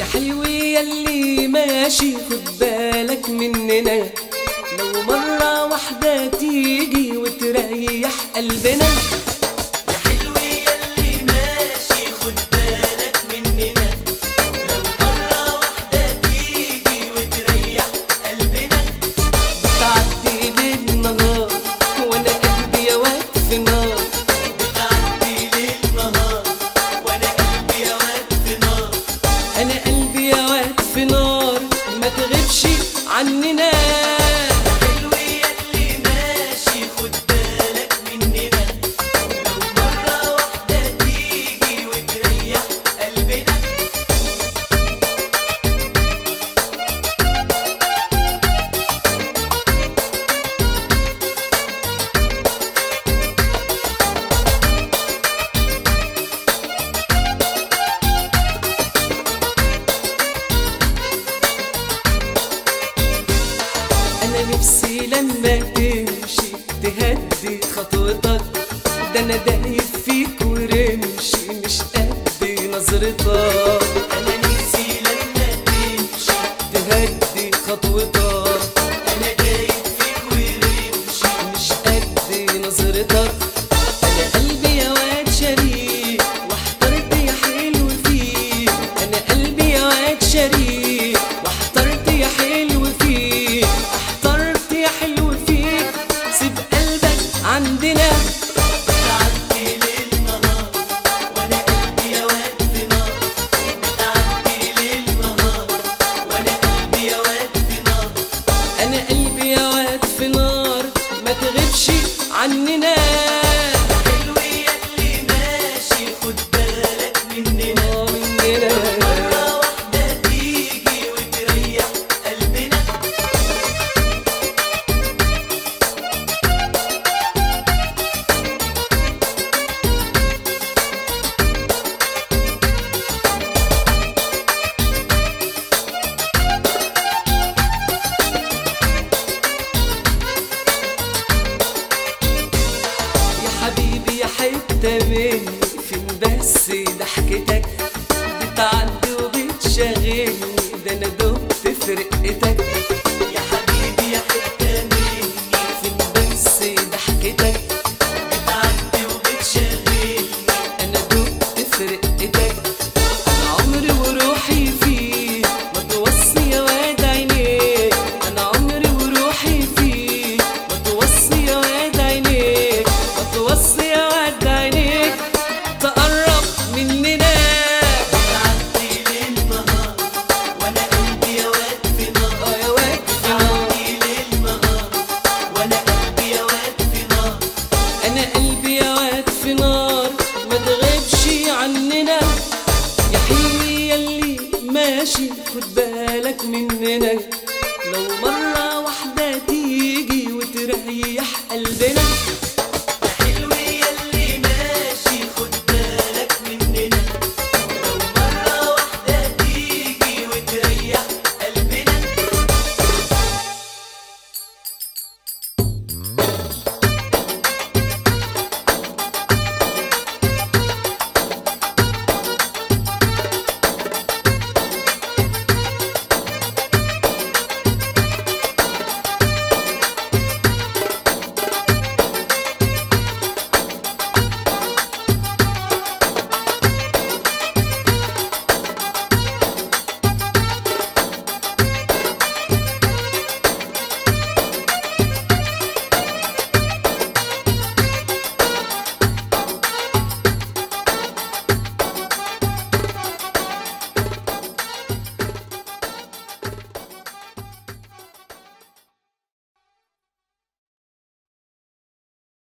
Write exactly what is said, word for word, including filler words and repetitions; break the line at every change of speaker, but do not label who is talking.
حلو ياللي ماشي خد بالك مننا، لو مرة واحدة تيجي وتريح قلبنا.
يا حلو ياللي ماشي خد بالك مننا، لو مرة واحدة تيجي وتريح قلبنا.
بتعدي ليل نهار وانا قلبي يا واد في نار،
بتعدي ليل نهار وانا قلبي يا واد في نار.
انا قلبي يا واد في نار ما تغيبش عننا.
حلو ياللي ماشي خد بالك مننا، لو مرة واحدة تيجي وتريح قلبنا.
انا نفسي لما تمشي تهدي خطوتك، ده انا دايب فيك ورمشي مش قد نظرتك.
أنا نفسي لما تمشي
تهدي خطوتك،
أنا دايب فيك ورمشي.
مش قد نظرتك. انا قلبي يا واد شريك واحترت يا حلو فيك، انا قلبي يا واد شريك واحترت يا حلو فيك، احترت يا حلو فيك. سيب قلبك عندنا.
بتعدي ليل نهار وأنا قلبي يا واد في نار، بتعدي ليل نهار وأنا قلبي يا واد في نار.
انا قلبي يا واد في نار ما تغيبش عننا.
حلو ياللي ماشي خد بالك مننا،
آه مننا.
مرة واحدة تيجي وتريح قلبنا.
يا حبيبي يا حتة مني فين بس ضحكتك، بتعدي وبتشغلني ده انا دبت في رقتك.
يا حبيبي يا حتة مني
فين بس ضحكتك،
بتعدي وبتشغلني.
انا دبت في رقتك. انا عمري وروحي فيك ما توصي يا واد عينيك، انا عمري وروحي فيك ما توصي يا واد عينيك، ما توصي يا واد عينيك تقرب مننا.
بتعدي ليل نهار وانا قلبي يا واد في نار،
اه يا واد في نار.
بتعدي ليل نهار وانا قلبي يا واد في نار.
انا قلبي يا واد في نار ما تغيبش عننا. يا حلوي ياللي ماشي خد بالك مننا، لو مرة واحدة تيجي وتريح قلبنا.